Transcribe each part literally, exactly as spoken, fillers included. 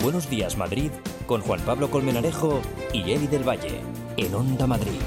Buenos días, Madrid, con Juan Pablo Colmenarejo y Eli del Valle, en Onda Madrid.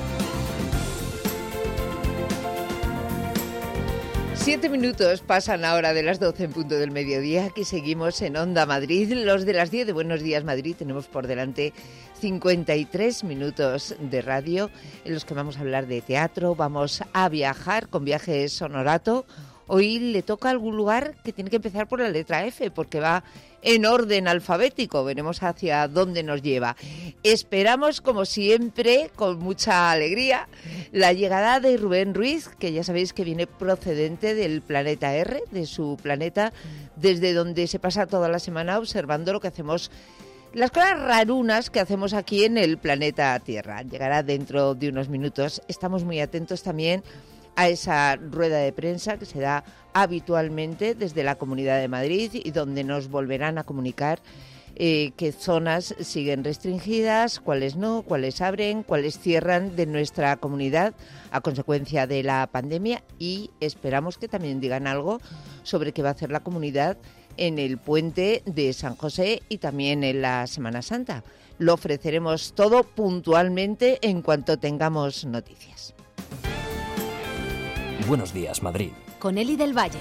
Siete minutos pasan ahora de las doce en punto del mediodía. Aquí seguimos en Onda Madrid. Los de las diez de Buenos Días Madrid tenemos por delante cincuenta y tres minutos de radio en los que vamos a hablar de teatro. Vamos a viajar con Viajes Honorato. Hoy le toca algún lugar que tiene que empezar por la letra F, porque va en orden alfabético. Veremos hacia dónde nos lleva. Esperamos, como siempre, con mucha alegría, la llegada de Rubén Ruiz, que ya sabéis que viene procedente del planeta R, de su planeta, desde donde se pasa toda la semana observando lo que hacemos, las cosas rarunas que hacemos aquí en el planeta Tierra. Llegará dentro de unos minutos. Estamos muy atentos también a esa rueda de prensa que se da habitualmente desde la Comunidad de Madrid y donde nos volverán a comunicar eh, qué zonas siguen restringidas, cuáles no, cuáles abren, cuáles cierran de nuestra comunidad a consecuencia de la pandemia, y esperamos que también digan algo sobre qué va a hacer la comunidad en el puente de San José y también en la Semana Santa. Lo ofreceremos todo puntualmente en cuanto tengamos noticias. Buenos días, Madrid. Con Eli del Valle.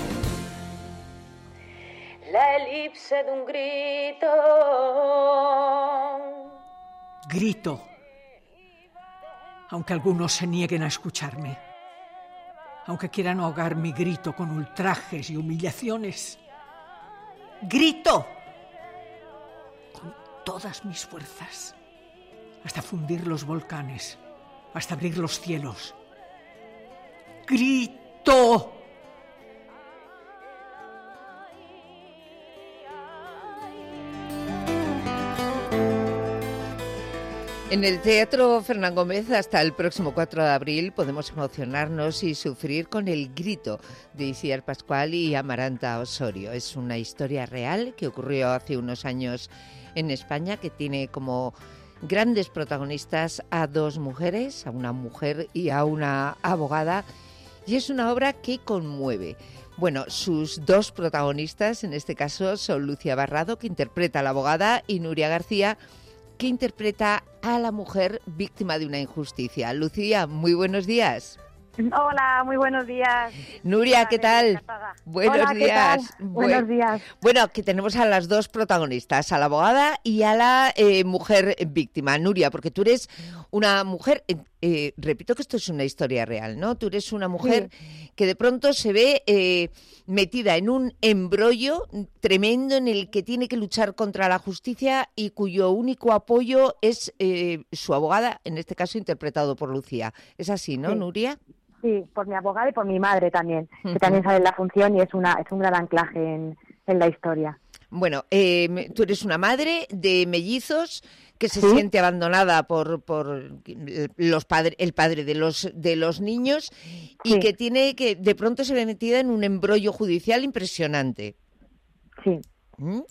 La elipse de un grito. Grito. Aunque algunos se nieguen a escucharme. Aunque quieran ahogar mi grito con ultrajes y humillaciones. Grito. Con todas mis fuerzas. Hasta fundir los volcanes. Hasta abrir los cielos. ¡Grito! En el Teatro Fernán Gómez hasta el próximo cuatro de abril podemos emocionarnos y sufrir con El Grito de Isiar Pascual y Amaranta Osorio. Es una historia real que ocurrió hace unos años en España, que tiene como grandes protagonistas a dos mujeres, a una mujer y a una abogada. Y es una obra que conmueve. Bueno, sus dos protagonistas en este caso son Lucía Barrado, que interpreta a la abogada, y Nuria García, que interpreta a la mujer víctima de una injusticia. Lucía, muy buenos días. Hola, muy buenos días. Nuria, ¿qué tal? Encantada. Buenos Hola, ¿qué días. tal? Buenos días. Bueno, que tenemos a las dos protagonistas, a la abogada y a la eh, mujer víctima. Nuria, porque tú eres una mujer, eh, eh, repito que esto es una historia real, ¿no? Tú eres una mujer sí. que de pronto se ve eh, metida en un embrollo tremendo en el que tiene que luchar contra la justicia y cuyo único apoyo es eh, su abogada, en este caso interpretado por Lucía. Es así, ¿no, sí. Nuria? Sí, por mi abogada y por mi madre también, uh-huh. que también sale en la función y es una es un gran anclaje en, en la historia. Bueno, eh, tú eres una madre de mellizos que se ¿Sí? siente abandonada por por los padre, el padre de los de los niños y sí. que tiene que de pronto se ve metida en un embrollo judicial impresionante. Sí. ¿Mm?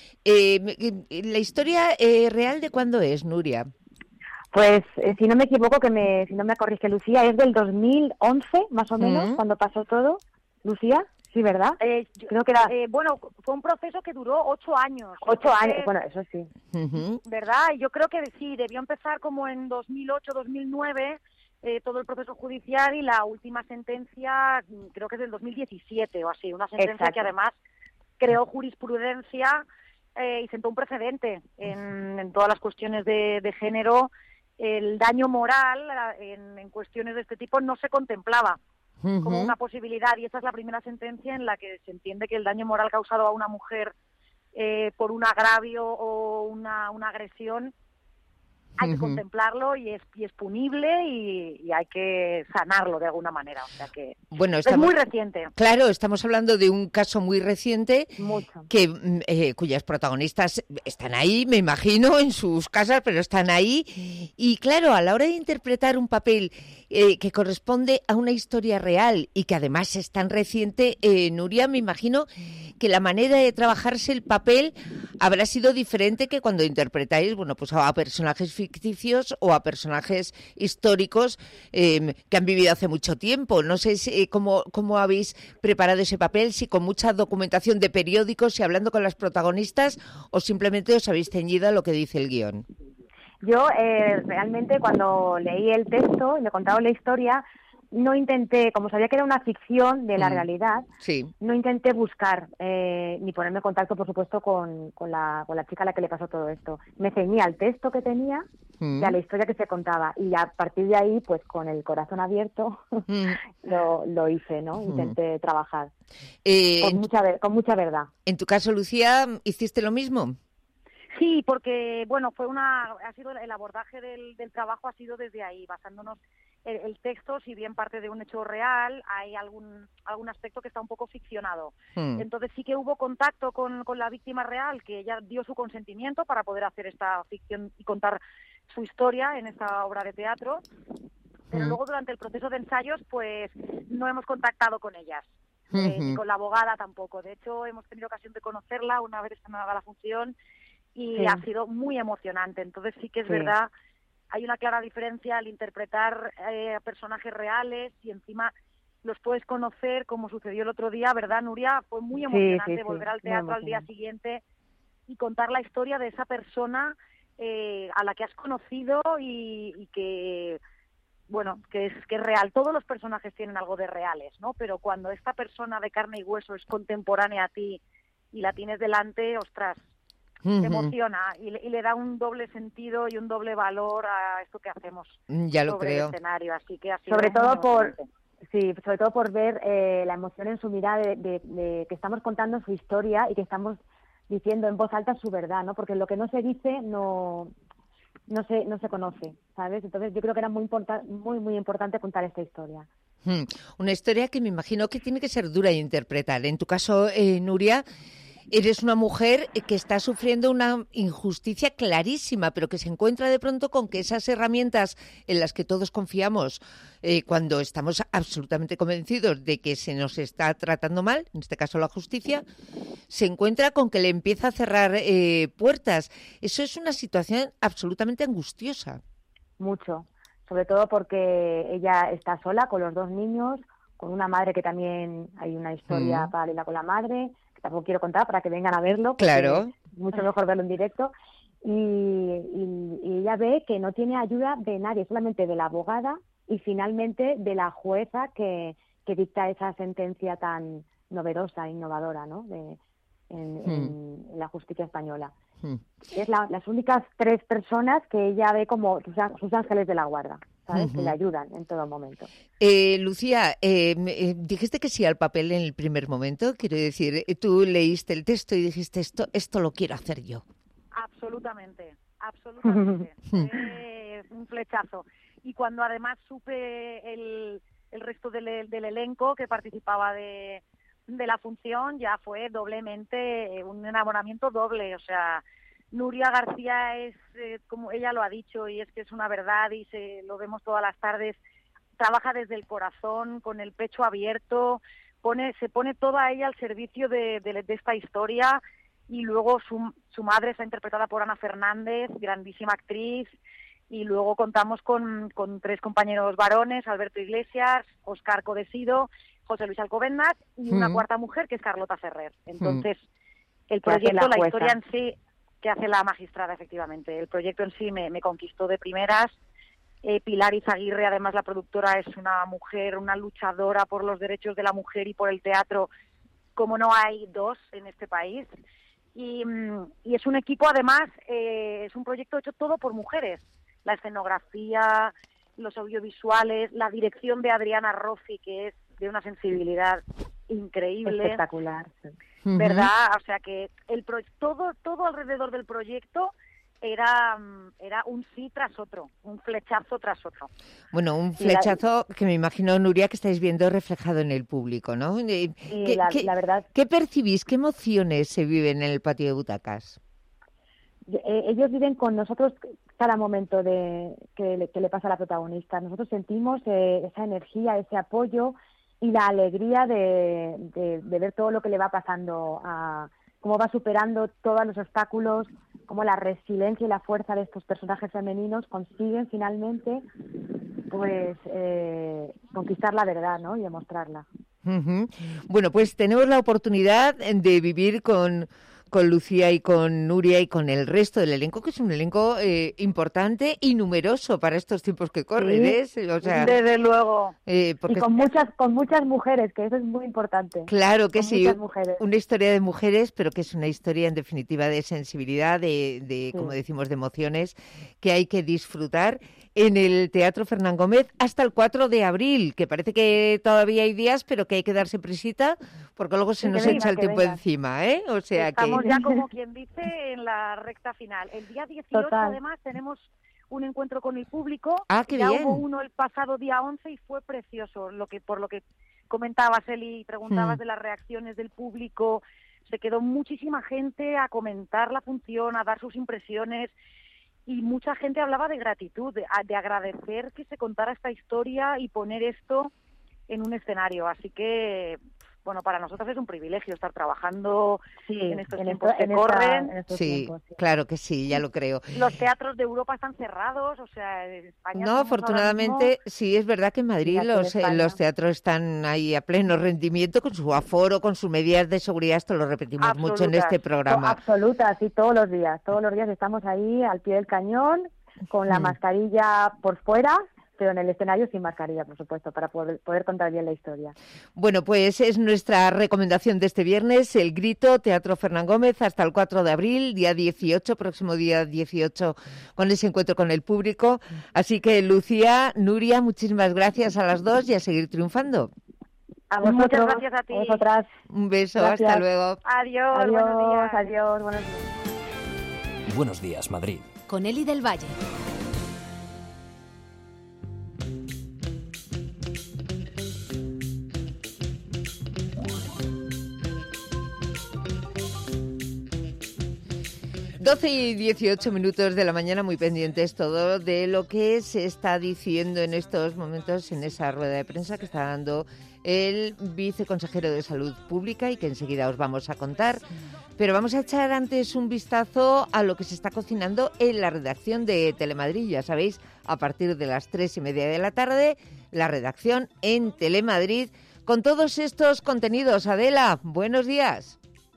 Eh, la historia eh, real, ¿de cuándo es, Nuria? Pues, eh, si no me equivoco, que me si no me corrige Lucía, es del dos mil once, más o menos, uh-huh. cuando pasó todo. Lucía, sí, ¿verdad? Eh, yo, Creo que era... Eh, bueno, fue un proceso que duró ocho años. Ocho Entonces, años, bueno, eso sí. Uh-huh. ¿Verdad? Yo creo que sí, debió empezar como en dos mil ocho, dos mil nueve, eh, todo el proceso judicial, y la última sentencia creo que es del dos mil diecisiete o así. Una sentencia Exacto. que además creó jurisprudencia eh, y sentó un precedente en, en todas las cuestiones de, de género. El daño moral en, en cuestiones de este tipo no se contemplaba uh-huh. como una posibilidad, y esta es la primera sentencia en la que se entiende que el daño moral causado a una mujer eh, por un agravio o una, una agresión hay uh-huh. que contemplarlo y es, y es punible y, y hay que sanarlo de alguna manera. O sea que bueno, estamos, es muy reciente. Claro, estamos hablando de un caso muy reciente Mucho. que eh, cuyas protagonistas están ahí, me imagino, en sus casas, pero están ahí. Y claro, a la hora de interpretar un papel eh, que corresponde a una historia real y que además es tan reciente, eh, Nuria, me imagino que la manera de trabajarse el papel habrá sido diferente que cuando interpretáis, bueno, pues a personajes ficticios o a personajes históricos eh, que han vivido hace mucho tiempo. No sé si, cómo, cómo habéis preparado ese papel, si con mucha documentación de periódicos, si hablando con las protagonistas o simplemente os habéis ceñido a lo que dice el guión. Yo eh, realmente cuando leí el texto y me contaron la historia, no intenté, como sabía que era una ficción de la mm. realidad, sí. no intenté buscar eh, ni ponerme en contacto, por supuesto, con, con, la, con la chica a la que le pasó todo esto. Me ceñía al texto que tenía mm. y a la historia que se contaba. Y a partir de ahí, pues con el corazón abierto, mm. lo, lo hice, ¿no? Intenté mm. trabajar eh, con, mucha, con mucha verdad. ¿En tu caso, Lucía, hiciste lo mismo? Sí, porque, bueno, fue una, ha sido el abordaje del, del trabajo ha sido desde ahí, basándonos el, el texto, si bien parte de un hecho real, hay algún algún aspecto que está un poco ficcionado. Hmm. Entonces sí que hubo contacto con, con la víctima real, que ella dio su consentimiento para poder hacer esta ficción y contar su historia en esta obra de teatro, pero hmm. luego durante el proceso de ensayos, pues no hemos contactado con ellas. Hmm. Eh, ni con la abogada tampoco. De hecho, hemos tenido ocasión de conocerla una vez estrenada la función y sí. ha sido muy emocionante. Entonces sí que es sí. verdad, hay una clara diferencia al interpretar eh, personajes reales y encima los puedes conocer, como sucedió el otro día, ¿verdad, Nuria? Fue muy emocionante sí, sí, volver sí. al teatro al día siguiente y contar la historia de esa persona eh, a la que has conocido y, y que, bueno, que es, que es real. Todos los personajes tienen algo de reales, ¿no? Pero cuando esta persona de carne y hueso es contemporánea a ti y la tienes delante, ostras, te emociona y le, y le da un doble sentido y un doble valor a esto que hacemos ya lo sobre creo. el escenario, así que ha sido sobre todo por sí, sobre todo por ver eh, la emoción en su mirada de, de, de que estamos contando su historia y que estamos diciendo en voz alta su verdad, ¿no? Porque lo que no se dice no no se no se conoce, ¿sabes? Entonces yo creo que era muy importa, muy muy importante contar esta historia. Hmm. Una historia que me imagino que tiene que ser dura de interpretar. En tu caso, eh, Nuria, eres una mujer que está sufriendo una injusticia clarísima, pero que se encuentra de pronto con que esas herramientas en las que todos confiamos eh, cuando estamos absolutamente convencidos de que se nos está tratando mal, en este caso la justicia, se encuentra con que le empieza a cerrar eh, puertas. Eso es una situación absolutamente angustiosa. Mucho, sobre todo porque ella está sola con los dos niños, con una madre que también hay una historia mm. paralela con la madre, tampoco quiero contar para que vengan a verlo, claro, es mucho mejor verlo en directo, y, y, y ella ve que no tiene ayuda de nadie, solamente de la abogada y finalmente de la jueza que, que dicta esa sentencia tan novedosa, innovadora, ¿no? De, en, hmm. en, en la justicia española. Hmm. Es la, las únicas tres personas que ella ve como sus, sus ángeles de la guarda, ¿sabes? Uh-huh. Que le ayudan en todo momento. Eh, Lucía, eh, eh, dijiste que sí al papel en el primer momento, quiero decir, tú leíste el texto y dijiste esto, esto lo quiero hacer yo. Absolutamente, absolutamente. eh, un flechazo. Y cuando además supe el, el resto del, del elenco que participaba de, de la función, ya fue doblemente un enamoramiento doble, o sea, Nuria García es, eh, como ella lo ha dicho, y es que es una verdad y se lo vemos todas las tardes, trabaja desde el corazón, con el pecho abierto, pone, se pone toda ella al servicio de, de, de esta historia, y luego su, su madre está interpretada por Ana Fernández, grandísima actriz, y luego contamos con, con tres compañeros varones, Alberto Iglesias, Óscar Codesido, José Luis Alcobendas y una mm. cuarta mujer que es Carlota Ferrer. Entonces, mm. el proyecto, la, la historia en sí, que hace la magistrada, efectivamente. El proyecto en sí me, me conquistó de primeras. Eh, Pilar Izaguirre, además la productora, es una mujer, una luchadora por los derechos de la mujer y por el teatro, como no hay dos en este país. Y, y es un equipo, además, eh, es un proyecto hecho todo por mujeres. La escenografía, los audiovisuales, la dirección de Adriana Rossi, que es de una sensibilidad increíble. Espectacular. ¿Verdad? O sea que el pro- todo todo alrededor del proyecto era era un sí tras otro, un flechazo tras otro. Bueno, un flechazo la, que me imagino, Nuria, que estáis viendo reflejado en el público, ¿no? Sí, ¿Qué, la, qué, la verdad. ¿Qué percibís? ¿Qué emociones se viven en el patio de butacas? Ellos viven con nosotros cada momento de que le, que le pasa a la protagonista. Nosotros sentimos eh, esa energía, ese apoyo y la alegría de, de, de ver todo lo que le va pasando, a cómo va superando todos los obstáculos, cómo la resiliencia y la fuerza de estos personajes femeninos consiguen finalmente pues eh, conquistar la verdad, ¿no? Y demostrarla. Uh-huh. Bueno, pues tenemos la oportunidad de vivir con, con Lucía y con Nuria y con el resto del elenco, que es un elenco eh, importante y numeroso para estos tiempos que corren, sí, ¿eh? O sea, desde luego. Eh, porque y con muchas con muchas mujeres, que eso es muy importante. Claro que con sí, mujeres. Una historia de mujeres, pero que es una historia en definitiva de sensibilidad, de, de sí. como decimos, de emociones que hay que disfrutar en el Teatro Fernán Gómez hasta el cuatro de abril, que parece que todavía hay días, pero que hay que darse prisita porque luego se sí, nos venga, echa el tiempo venga. encima, ¿eh? O sea Estamos que... ya, como quien dice, en la recta final. El día dieciocho, Total. además, tenemos un encuentro con el público. Ah, qué ya bien. hubo uno el pasado día once y fue precioso, lo que por lo que comentabas, Eli, y preguntabas Hmm. de las reacciones del público. Se quedó muchísima gente a comentar la función, a dar sus impresiones, y mucha gente hablaba de gratitud, de, de agradecer que se contara esta historia y poner esto en un escenario. Así que, bueno, para nosotros es un privilegio estar trabajando sí, en estos en tiempos esto, que en corren. Esta, en estos Sí, tiempos, sí, claro que sí, ya lo creo. Los teatros de Europa están cerrados, o sea, en España... No, afortunadamente, sí, es verdad que en Madrid aquí en los, eh, España. los teatros están ahí a pleno rendimiento con su aforo, con sus medidas de seguridad, esto lo repetimos Absolutas. mucho en este To- programa. absoluta, sí, todos los días, todos los días estamos ahí al pie del cañón, con la Mm. mascarilla por fuera, pero en el escenario sin mascarilla, por supuesto, para poder, poder contar bien la historia. Bueno, pues es nuestra recomendación de este viernes, El Grito, Teatro Fernán Gómez, hasta el cuatro de abril, día dieciocho, próximo día dieciocho, con ese encuentro con el público. Así que, Lucía, Nuria, muchísimas gracias a las dos y a seguir triunfando. A Muchas vosotros, gracias a ti. a vosotras. Un beso, Gracias. hasta luego. Adiós, Adiós, buenos días. adiós, buenos días. Buenos días, Madrid. Con Eli del Valle. doce y dieciocho minutos de la mañana, muy pendientes todo de lo que se está diciendo en estos momentos en esa rueda de prensa que está dando el viceconsejero de Salud Pública y que enseguida os vamos a contar. Pero vamos a echar antes un vistazo a lo que se está cocinando en la redacción de Telemadrid. Ya sabéis, a partir de las tres y media de la tarde, la redacción en Telemadrid con todos estos contenidos. Adela, buenos días.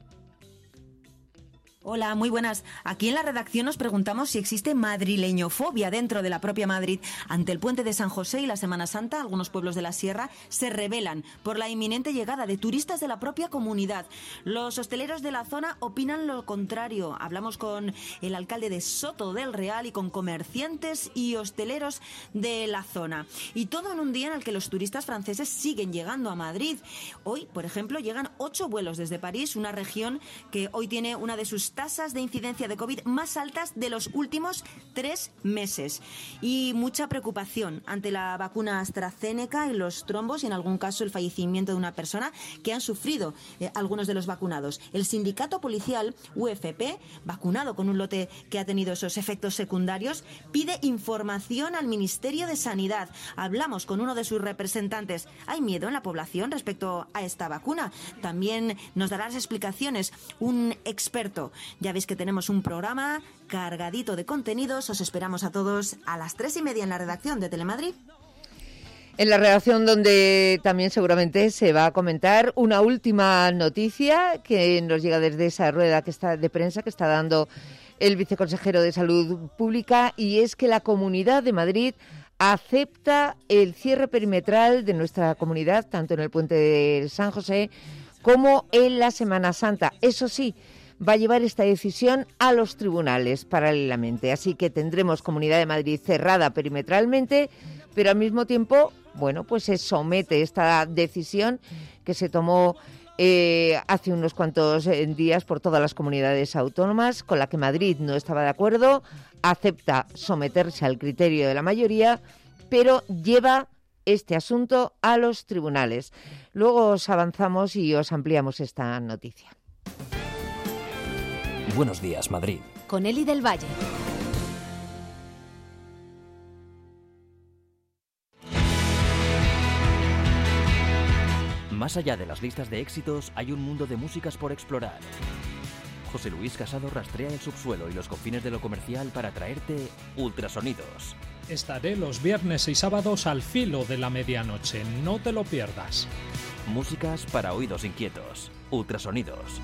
Hola, muy buenas. Aquí en la redacción nos preguntamos si existe madrileñofobia dentro de la propia Madrid. Ante el puente de San José y la Semana Santa, algunos pueblos de la Sierra se rebelan por la inminente llegada de turistas de la propia comunidad. Los hosteleros de la zona opinan lo contrario. Hablamos con el alcalde de Soto del Real y con comerciantes y hosteleros de la zona. Y todo en un día en el que los turistas franceses siguen llegando a Madrid. Hoy, por ejemplo, llegan ocho vuelos desde París, una región que hoy tiene una de sus tasas de incidencia de COVID más altas de los últimos tres meses. Y mucha preocupación ante la vacuna AstraZeneca y los trombos y en algún caso el fallecimiento de una persona que han sufrido eh, algunos de los vacunados. El sindicato policial U F P, vacunado con un lote que ha tenido esos efectos secundarios, pide información al Ministerio de Sanidad. Hablamos con uno de sus representantes. ¿Hay miedo en la población respecto a esta vacuna? También nos dará las explicaciones un experto. Ya veis que tenemos un programa cargadito de contenidos. Os esperamos a todos a las tres y media en la redacción de Telemadrid. En la redacción donde también seguramente se va a comentar una última noticia que nos llega desde esa rueda que está de prensa que está dando el viceconsejero de Salud Pública, y es que la Comunidad de Madrid acepta el cierre perimetral de nuestra comunidad, tanto en el puente de San José como en la Semana Santa. Eso sí, va a llevar esta decisión a los tribunales paralelamente. Así que tendremos Comunidad de Madrid cerrada perimetralmente, pero al mismo tiempo, bueno, pues se somete esta decisión que se tomó eh, hace unos cuantos eh, días por todas las comunidades autónomas, con la que Madrid no estaba de acuerdo, acepta someterse al criterio de la mayoría, pero lleva este asunto a los tribunales. Luego os avanzamos y os ampliamos esta noticia. Buenos días, Madrid. Con Eli del Valle. Más allá de las listas de éxitos, hay un mundo de músicas por explorar. José Luis Casado rastrea el subsuelo y los confines de lo comercial para traerte ultrasonidos. Estaré los viernes y sábados al filo de la medianoche, no te lo pierdas. Músicas para oídos inquietos. Ultrasonidos.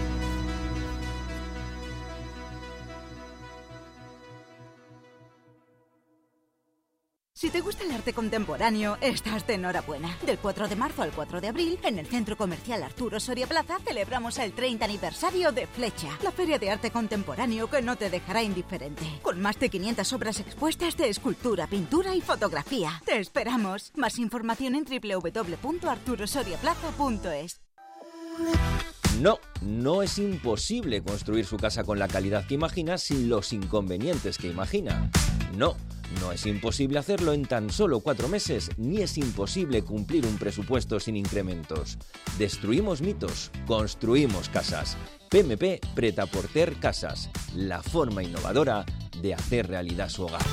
Si te gusta el arte contemporáneo, estás de enhorabuena. Del cuatro de marzo al cuatro de abril, en el Centro Comercial Arturo Soria Plaza, celebramos el treinta aniversario de Flecha, la feria de arte contemporáneo que no te dejará indiferente. Con más de quinientas obras expuestas de escultura, pintura y fotografía. ¡Te esperamos! Más información en doble u doble u doble u punto arturo soria plaza punto es. No, no es imposible construir su casa con la calidad que imagina sin los inconvenientes que imagina. No, no es imposible hacerlo en tan solo cuatro meses, ni es imposible cumplir un presupuesto sin incrementos. Destruimos mitos, construimos casas. P M P Pret-a-Porter Casas, la forma innovadora de hacer realidad su hogar.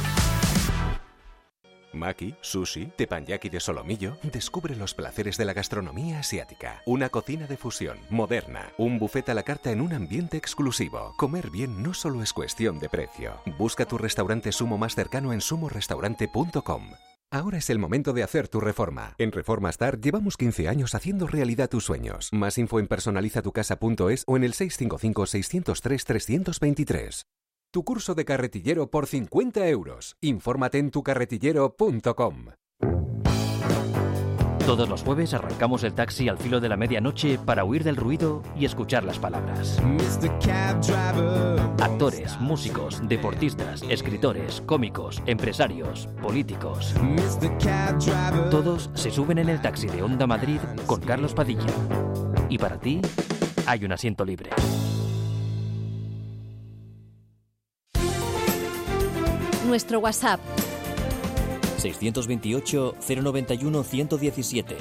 Maki, sushi, teppanyaki de solomillo. Descubre los placeres de la gastronomía asiática. Una cocina de fusión, moderna. Un buffet a la carta en un ambiente exclusivo. Comer bien no solo es cuestión de precio. Busca tu restaurante Sumo más cercano en sumo restaurante punto com. Ahora es el momento de hacer tu reforma. En Reforma Star llevamos quince años haciendo realidad tus sueños. Más info en personaliza tu casa punto es o en el seis cinco cinco, seis cero tres, tres dos tres. Tu curso de carretillero por cincuenta euros. Infórmate en tu carretillero punto com. Todos los jueves arrancamos el taxi al filo de la medianoche para huir del ruido y escuchar las palabras. Actores, músicos, deportistas, escritores, cómicos, empresarios, políticos. Todos se suben en el taxi de Onda Madrid con Carlos Padilla. Y para ti, hay un asiento libre. Nuestro WhatsApp seiscientos veintiocho, cero noventa y uno, ciento diecisiete.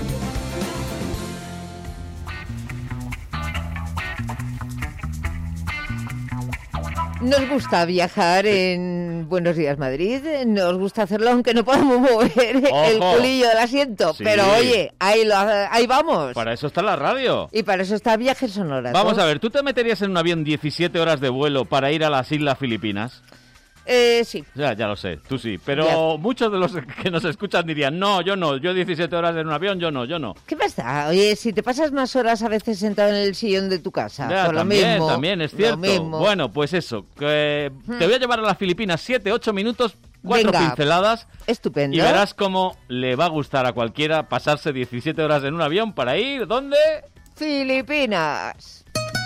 Nos gusta viajar en Buenos Días Madrid, nos gusta hacerlo aunque no podamos mover ¡Ojo! El culillo del asiento, Sí. pero oye, ahí, lo, ahí vamos. Para eso está la radio. Y para eso está Viajes Sonoras. Vamos a ver, ¿tú te meterías en un avión diecisiete horas de vuelo para ir a las Islas Filipinas? Eh, sí. Ya, ya lo sé, tú sí. Pero Ya. muchos de los que nos escuchan dirían, no, yo no, yo diecisiete horas en un avión, yo no, yo no. ¿Qué pasa? Oye, si te pasas más horas a veces sentado en el sillón de tu casa, Ya, por lo también, mismo. también, es lo cierto. mismo. Bueno, pues eso, que Hmm. te voy a llevar a las Filipinas siete, ocho minutos, cuatro Venga. pinceladas. Estupendo. Y verás cómo le va a gustar a cualquiera pasarse diecisiete horas en un avión para ir, ¿dónde? Filipinas.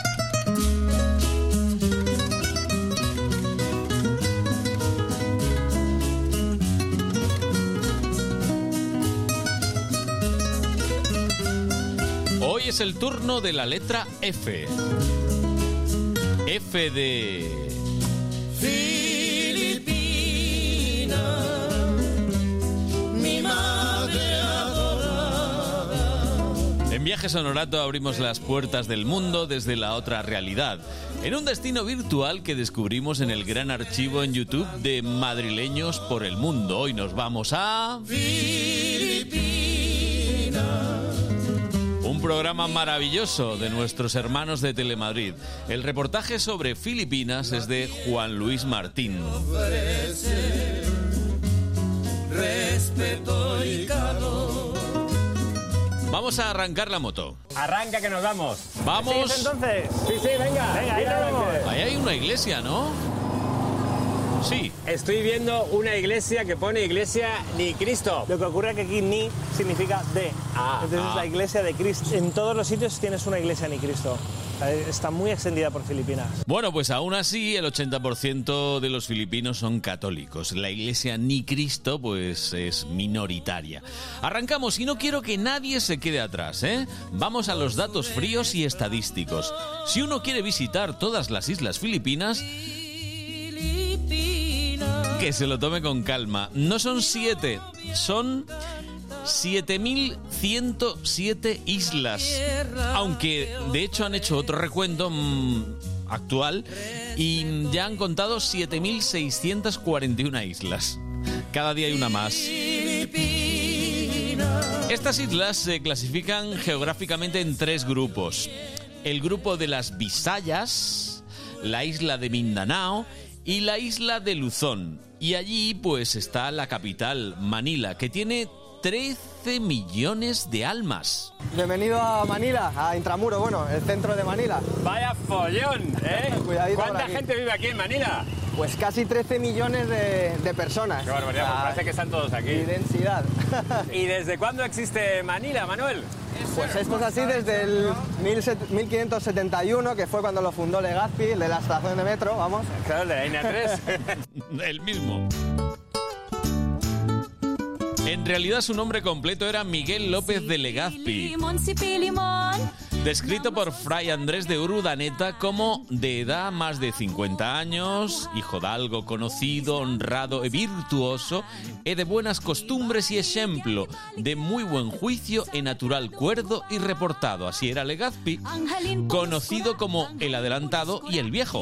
Hoy es el turno de la letra F. F de... Filipina, mi madre adorada. En Viajes Honorato abrimos las puertas del mundo desde la otra realidad, en un destino virtual que descubrimos en el gran archivo en YouTube de Madrileños por el Mundo. Hoy nos vamos a... Filipina. Un programa maravilloso de nuestros hermanos de Telemadrid. El reportaje sobre Filipinas es de Juan Luis Martín. Respeto y calor. Vamos a arrancar la moto. Arranca que nos vamos. Vamos. ¿Sigues entonces? Sí, sí, venga. Venga, ahí vamos. Ahí hay una iglesia, ¿no? Sí. Estoy viendo una iglesia que pone iglesia ni Cristo. Lo que ocurre es que aquí ni significa de. Ah, Entonces ah. es la iglesia de Cristo. En todos los sitios tienes una iglesia ni Cristo. Está muy extendida por Filipinas. Bueno, pues aún así el ochenta por ciento de los filipinos son católicos. La iglesia ni Cristo pues es minoritaria. Arrancamos y no quiero que nadie se quede atrás, ¿eh? Vamos a los datos fríos y estadísticos. Si uno quiere visitar todas las islas filipinas, que se lo tome con calma. No son siete, son siete mil ciento siete islas. Aunque de hecho han hecho otro recuento mmm, actual y ya han contado siete mil seiscientas cuarenta y una islas. Cada día hay una más. Estas islas se clasifican geográficamente en tres grupos. el grupo de las Visayas, la isla de Mindanao y la isla de Luzón. Y allí pues está la capital, Manila, que tiene trece millones de almas. Bienvenido a Manila, a Intramuro, bueno, el centro de Manila. Vaya follón, ¿eh? Cuidadito. ¿Cuánta aquí. gente vive aquí en Manila? Pues casi trece millones de, de personas. Qué barbaridad, pues parece que están todos aquí. Y densidad. ¿Y desde cuándo existe Manila, Manuel? Pues esto es así desde el mil quinientos setenta y uno, que fue cuando lo fundó Legazpi, el de la estación de metro, vamos. Claro, el de la línea tres. El mismo. En realidad su nombre completo era Miguel López de Legazpi, descrito por Fray Andrés de Urdaneta como de edad más de cincuenta años, hijo de algo conocido, honrado e virtuoso, e de buenas costumbres y ejemplo, de muy buen juicio e natural cuerdo y reportado. Así era Legazpi, conocido como el adelantado y el viejo.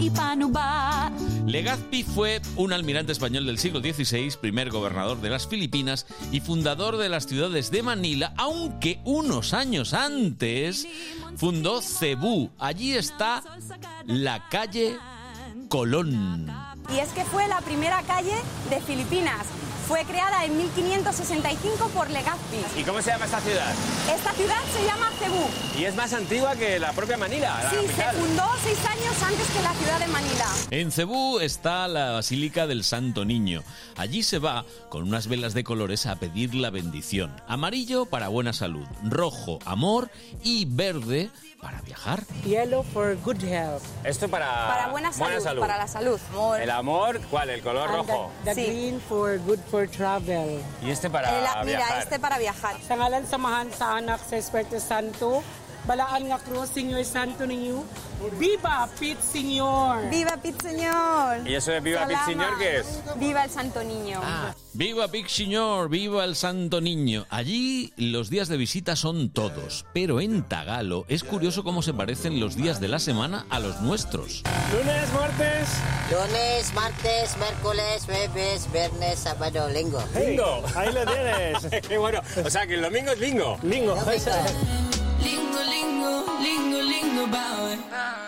Legazpi fue un almirante español del siglo dieciséis, primer gobernador de las Filipinas y fundador de las ciudades de Manila, aunque unos años antes fundó Cebú. Allí está la calle Colón. Y es que fue la primera calle de Filipinas. Fue creada en mil quinientos sesenta y cinco por Legazpi. ¿Y cómo se llama esta ciudad? Esta ciudad se llama Cebú. Y es más antigua que la propia Manila, la Sí, capital. se fundó seis años antes que la ciudad de Manila. En Cebú está la Basílica del Santo Niño. Allí se va con unas velas de colores a pedir la bendición. Amarillo para buena salud, rojo amor y verde para viajar. Yellow for good health. Esto para, Para buena salud, para la salud. Amor. El amor, ¿cuál? El color And rojo. The, the Sí. green for good for travel. Y este para El- mira, viajar. este para viajar. Sa ngalan samahan sa anak sa Espiritu Santo, balaan nga cruz, Señor Santo ninyo. Viva Pit Señor. Viva Pit Señor. ¿Y eso de Viva Pit Salama. Señor qué es? Viva el Santo Niño. ¡Viva Pic Señor! ¡Viva el Santo Niño! Allí los días de visita son todos, pero en Tagalo es curioso cómo se parecen los días de la semana a los nuestros. Lunes, martes. Lunes, martes, miércoles, jueves, viernes, sábado, lingo. Lingo, ahí lo tienes. Qué bueno. O sea que el domingo es lingo. Lingo. Lingo, lingo, lingo, lingo, baue,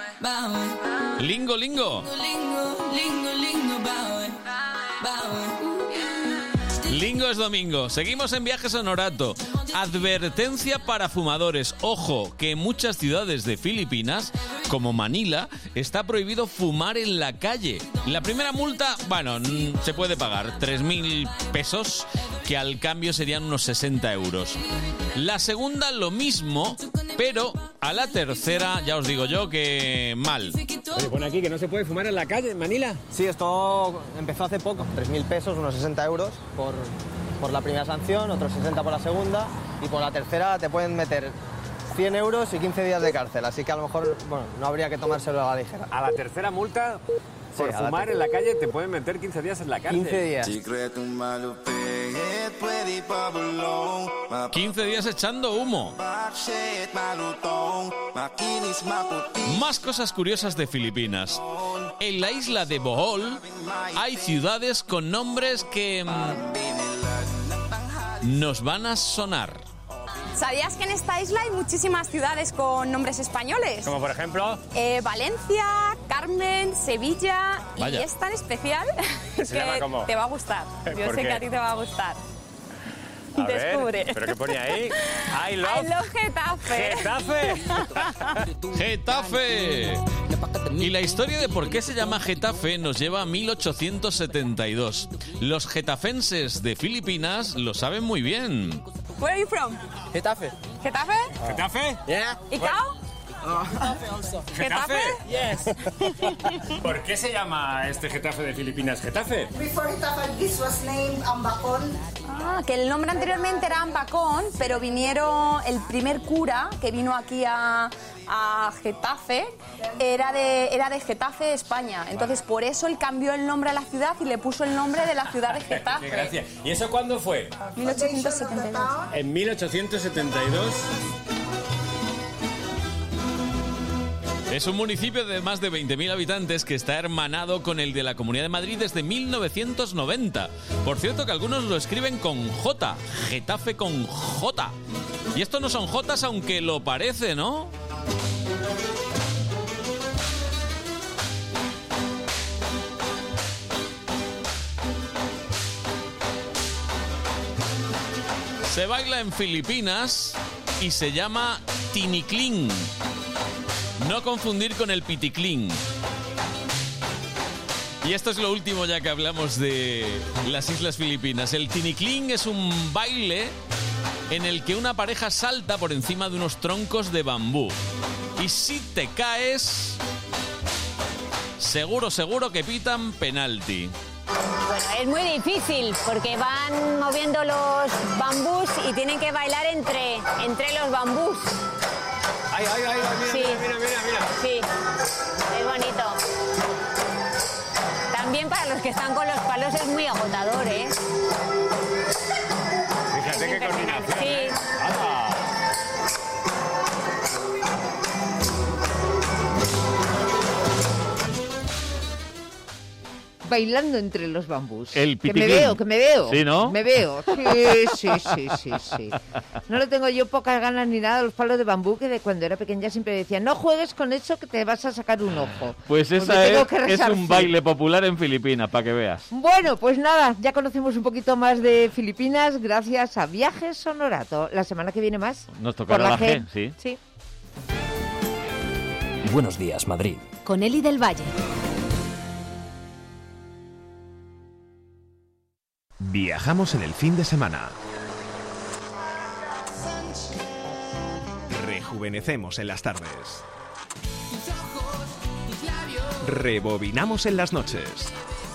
baue. ¡Lingo, lingo! Lingo, lingo, lingo, baue, baue. Lingo es domingo. Seguimos en Viajes Honorato. Advertencia para fumadores. Ojo, que en muchas ciudades de Filipinas, como Manila, está prohibido fumar en la calle. La primera multa, bueno, mm, se puede pagar tres mil pesos, que al cambio serían unos sesenta euros. La segunda, lo mismo, pero a la tercera, ya os digo yo que mal. Oye, pone aquí que no se puede fumar en la calle, en Manila. Sí, esto empezó hace poco, tres mil pesos, unos sesenta euros por, por la primera sanción, otros sesenta por la segunda, y por la tercera te pueden meter cien euros y quince días de cárcel, así que a lo mejor, bueno, no habría que tomárselo a la ligera. A la tercera multa por Sí, a la fumar ter- en la calle te pueden meter quince días en la cárcel. quince días. quince días echando humo. Más cosas curiosas de Filipinas. En la isla de Bohol hay ciudades con nombres que mm, nos van a sonar. ¿Sabías que en esta isla hay muchísimas ciudades con nombres españoles? Como por ejemplo. Eh, Valencia, Carmen, Sevilla. Vaya. Y es tan especial ¿Se llama que cómo? te va a gustar. Yo ¿Por sé qué? que a ti te va a gustar. A Descubre. ver, ¿pero qué pone ahí? I love, I love Getafe. Getafe. ¡Getafe! Y la historia de por qué se llama Getafe nos lleva a mil ochocientos setenta y dos. Los getafenses de Filipinas lo saben muy bien. Where are you from? Getafe. ¿Getafe? ¿Getafe? Yeah. ¿Y Cao? ¿Getafe? Yes. ¿Por qué se llama este Getafe de Filipinas Getafe? Before Getafe, this was named Ambacon. Ah, que el nombre anteriormente era Ambacón, pero vinieron, el primer cura que vino aquí a, a Getafe era de, era de Getafe, España. Entonces, por eso él cambió el nombre a la ciudad y le puso el nombre de la ciudad de Getafe. Qué gracia. ¿Y eso cuándo fue? mil ochocientos setenta y dos. En mil ochocientos setenta y dos. Es un municipio de más de veinte mil habitantes que está hermanado con el de la Comunidad de Madrid desde mil novecientos noventa. Por cierto que algunos lo escriben con J, Getafe con J. Y esto no son Jotas aunque lo parece, ¿no? Se baila en Filipinas y se llama tiniclín. No confundir con el piticlín. Y esto es lo último ya que hablamos de las Islas Filipinas. El tiniclín es un baile en el que una pareja salta por encima de unos troncos de bambú. Y si te caes, seguro, seguro que pitan penalti. Bueno, es muy difícil porque van moviendo los bambús y tienen que bailar entre, entre los bambús. Ay, ay, ay, mira, Sí. mira, mira, mira, mira. Sí, es bonito. También para los que están con los palos es muy agotador, ¿eh? Fíjate qué coordinación. Sí. ¿eh? ¡Hala! Bailando entre los bambús. El que me piticlín. veo, que me veo. Sí, ¿no? Me veo. Sí, sí, sí, sí, sí. No le tengo yo pocas ganas ni nada a los palos de bambú, que de cuando era pequeña siempre decían, no juegues con eso que te vas a sacar un ojo. Pues me esa tengo es, que es resarcir. un baile popular en Filipinas, para que veas. Bueno, pues nada, ya conocemos un poquito más de Filipinas gracias a Viajes Sonorato. La semana que viene más. Nos tocará por la G. G, sí. Sí. Buenos días, Madrid. Con Eli del Valle. Viajamos en el fin de semana. Rejuvenecemos en las tardes. Rebobinamos en las noches.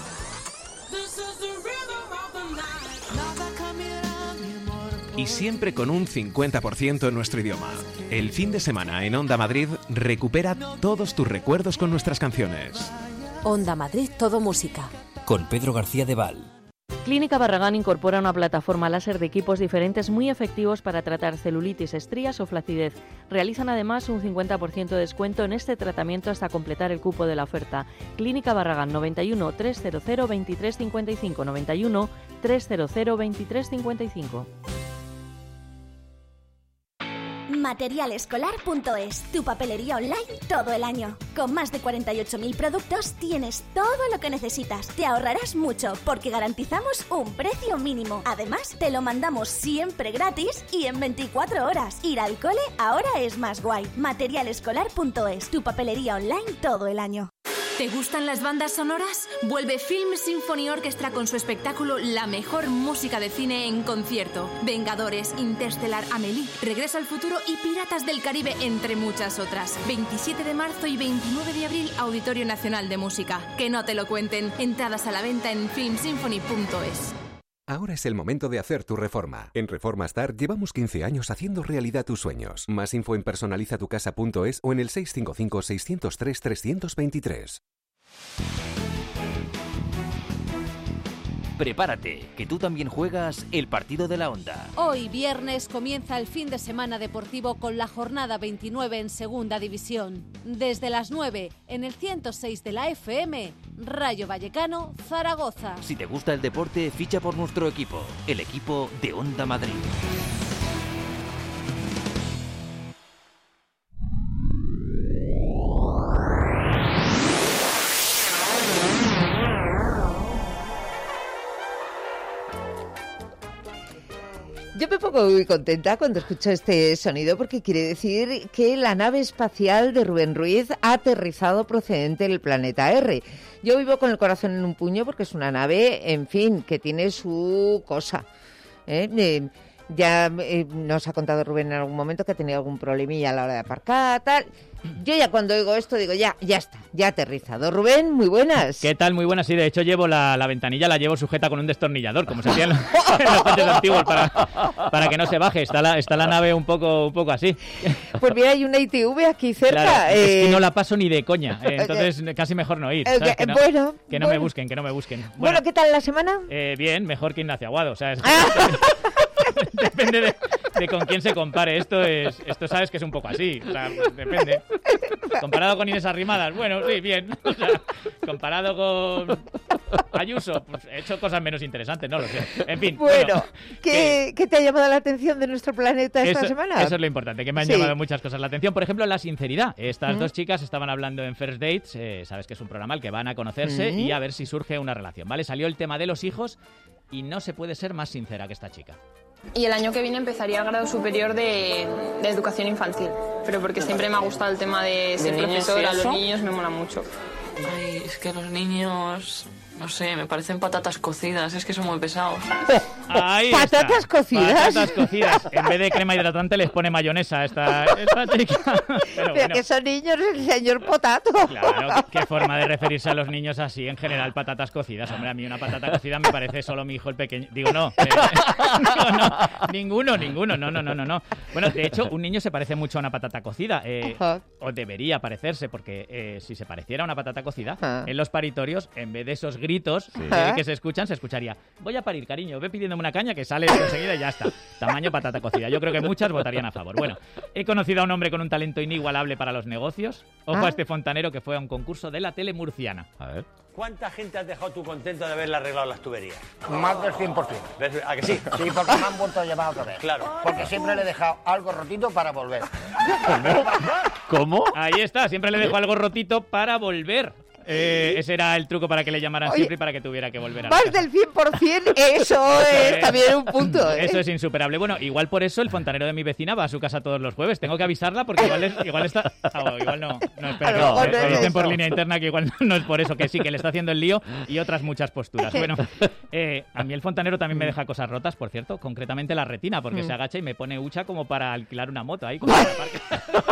Y siempre con un cincuenta por ciento en nuestro idioma. El fin de semana en Onda Madrid recupera todos tus recuerdos con nuestras canciones. Onda Madrid, todo música. Con Pedro García de Val. Clínica Barragán incorpora una plataforma láser de equipos diferentes muy efectivos para tratar celulitis, estrías o flacidez. Realizan además un cincuenta por ciento de descuento en este tratamiento hasta completar el cupo de la oferta. Clínica Barragán noventa y uno, trescientos veintitrés cincuenta y cinco, noventa y uno, trescientos veintitrés cincuenta y cinco. Materialescolar punto es, tu papelería online todo el año. Con más de cuarenta y ocho mil productos tienes todo lo que necesitas. Te ahorrarás mucho porque garantizamos un precio mínimo. Además, te lo mandamos siempre gratis y en veinticuatro horas. Ir al cole ahora es más guay. Materialescolar punto es, tu papelería online todo el año. ¿Te gustan las bandas sonoras? Vuelve Film Symphony Orchestra con su espectáculo La mejor música de cine en concierto. Vengadores, Interstellar, Amélie, Regreso al futuro y Piratas del Caribe, entre muchas otras. veintisiete de marzo y veintinueve de abril, Auditorio Nacional de Música. Que no te lo cuenten. Entradas a la venta en film symphony punto es. Ahora es el momento de hacer tu reforma. En Reforma Star llevamos quince años haciendo realidad tus sueños. Más info en personaliza tu casa punto es o en el seis cinco cinco, seis cero tres, tres dos tres. Prepárate, que tú también juegas el partido de la Onda. Hoy, viernes, comienza el fin de semana deportivo con la jornada veintinueve en Segunda División. Desde las nueve, en el ciento seis de la F M, Rayo Vallecano, Zaragoza. Si te gusta el deporte, ficha por nuestro equipo, el equipo de Onda Madrid. Yo me pongo muy contenta cuando escucho este sonido porque quiere decir que la nave espacial de Rubén Ruiz ha aterrizado procedente del planeta R. Yo vivo con el corazón en un puño porque es una nave, en fin, que tiene su cosa. ¿eh? Eh, ya eh, nos ha contado Rubén en algún momento que ha tenido algún problemilla a la hora de aparcar, tal. Yo ya cuando oigo esto digo, ya, ya está, ya ha aterrizado. Rubén, muy buenas. ¿Qué tal? Muy buenas, sí. De hecho llevo la, la ventanilla, la llevo sujeta con un destornillador, como se hacía en los, en los coches antiguos, para, para que no se baje. Está la, está la nave un poco, un poco así. Pues mira, hay una I T V aquí cerca. Claro, eh... es que no la paso ni de coña, eh, entonces casi mejor no ir. ¿sabes? Que no, bueno, que no bueno. me busquen, que no me busquen. Bueno, Bueno, ¿qué tal la semana? eh, bien, mejor que Ignacio Aguado, o sea, es que depende de, de con quién se compare. Esto es, esto sabes que es un poco así, o sea, depende. Comparado con Inés Arrimadas, bueno, sí, bien. O sea, comparado con Ayuso, pues he hecho cosas menos interesantes, no lo sé. En fin. Bueno, bueno ¿qué, que, ¿qué te ha llamado la atención de nuestro planeta esta eso, semana? Eso es lo importante, que me han Sí. llamado muchas cosas la atención. Por ejemplo, la sinceridad. Estas Mm. dos chicas estaban hablando en First Dates, eh, sabes que es un programa al que van a conocerse Mm. y a ver si surge una relación, ¿vale? Salió el tema de los hijos y no se puede ser más sincera que esta chica. Y el año que viene empezaría el grado superior de, de educación infantil, pero porque siempre me ha gustado el tema de ser profesora, los niños me mola mucho. Ay, es que los niños, no sé, me parecen patatas cocidas, es que son muy pesados. Ahí ¿Patatas está. cocidas? Patatas cocidas. En vez de crema hidratante les pone mayonesa a esta, esta chica. Pero, Pero bueno, que son niños, el señor Potato. claro, qué forma de referirse a los niños así, en general, patatas cocidas. Hombre, a mí una patata cocida me parece solo mi hijo el pequeño. Digo, no, eh, digo, no, ninguno, ninguno, no, no, no, no, no. Bueno, de hecho, un niño se parece mucho a una patata cocida, eh, o debería parecerse, porque eh, si se pareciera a una patata cocida, Ajá. en los paritorios, en vez de esos gritos Sí. eh, que se escuchan, se escucharía: voy a parir, cariño, ve pidiéndome una caña que sale enseguida y ya está. Tamaño patata cocida. Yo creo que muchas votarían a favor. Bueno, he conocido a un hombre con un talento inigualable para los negocios. Ojo Ah. a este fontanero que fue a un concurso de la tele murciana. A ver. ¿Cuánta gente has dejado tú contento de haberle arreglado las tuberías? Más del cien por ciento. ¿Ves? ¿A que sí? Sí, porque me han vuelto a llevar otra vez. Claro. Porque siempre le he dejado algo rotito para volver. ¿Cómo? Ahí está, siempre le dejo algo rotito para volver. Eh, ese era el truco para que le llamaran Oye, siempre y para que tuviera que volver a la Más casa. del cien por ciento, eso es también un punto. ¿eh? Eso es insuperable. Bueno, igual por eso el fontanero de mi vecina va a su casa todos los jueves. Tengo que avisarla porque igual, es, igual está... Ah, bueno, igual no. No, espera, A lo no, mejor me- no me es dicen por eso. línea interna que igual no es por eso, que sí, que le está haciendo el lío y otras muchas posturas. Bueno, eh, a mí el fontanero también me deja cosas rotas, por cierto, concretamente la retina, porque Mm. se agacha y me pone hucha como para alquilar una moto ahí. como en el parque.